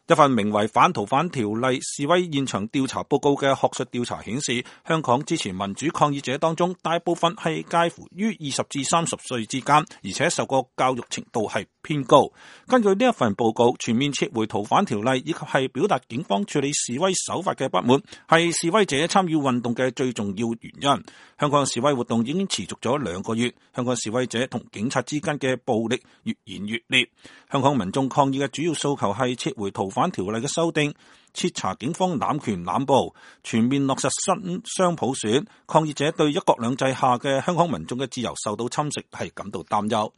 一份名為《反逃犯條例示威現場調查報告》嘅學術調查顯示，香港支持民主抗議者當中，大部分係介乎於20至30歲之間，而且受過教育程度係偏高。根據呢一份報告，全面撤回逃犯條例以及係表達警方處理示威手法嘅不滿，係示威者參與運動嘅最重要原因。香港示威活動已經持續咗2個月，香港示威者同警察之間嘅暴力越演越烈。香港民眾抗議嘅主要訴求係撤回逃犯條例嘅修訂，徹查警方濫權濫暴，全面落實新雙普選。抗議者對一國兩制下嘅香港民眾嘅自由受到侵蝕係感到擔憂。